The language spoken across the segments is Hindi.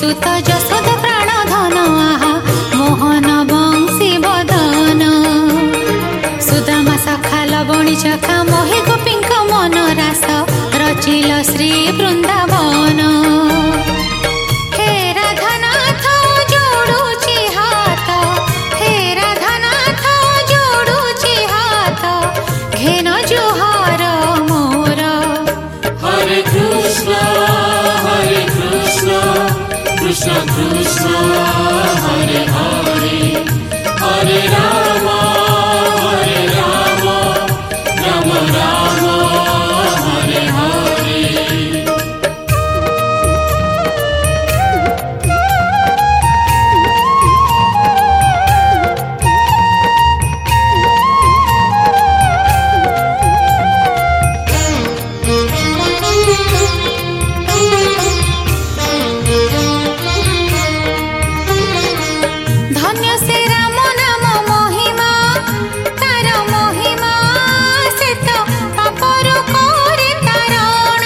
सुत जशोद प्राण धन आहा मोहन बंशी बदन सुदामा सखा लवणी चखा मोहि गोपीଙ୍କ मन रास रचिल श्री वृंदावन हे राधानाथ जोड़ुची हाथ हे राधानाथ जोड़ुची हाथ घेन जुहार मोर हरे कृष्ण कृष्ण कृष्ण हरे हरे हरे राम राम राम हरे हरे धन्य से राम नाम महिमा तार महिमा से तो पापर करे तारण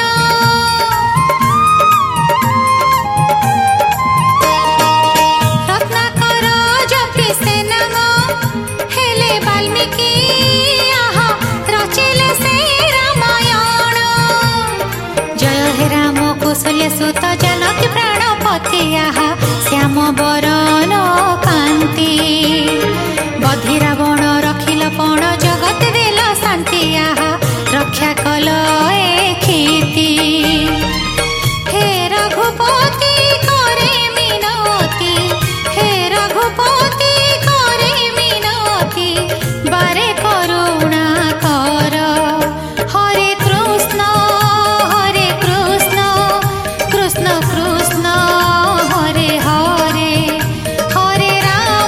रत्नाकर जपि से नाम हेले वाल्मीकि आहा रचिले से रामायण जय हे राम कौशल्य सुत जानकी प्राणपति आहा श्याम बरन कांति बधि रावण रखिल पण जगत देल शांति आहा रक्षा कल ए कीर्ति हे रघुपति करे मिनती हे रघुपति करे मिनती बारे करुणा कर हरे कृष्ण कृष्ण कृष्ण हरे हरे हरे राम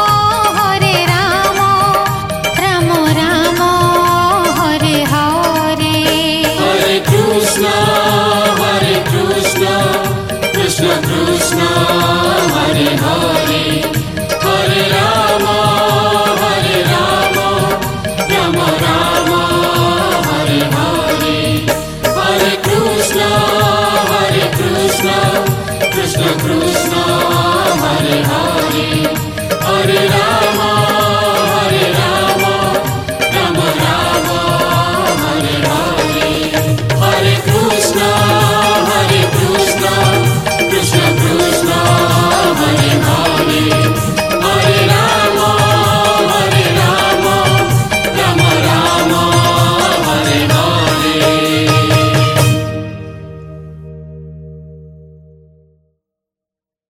राम राम हरे हरे हरे कृष्ण कृष्ण कृष्ण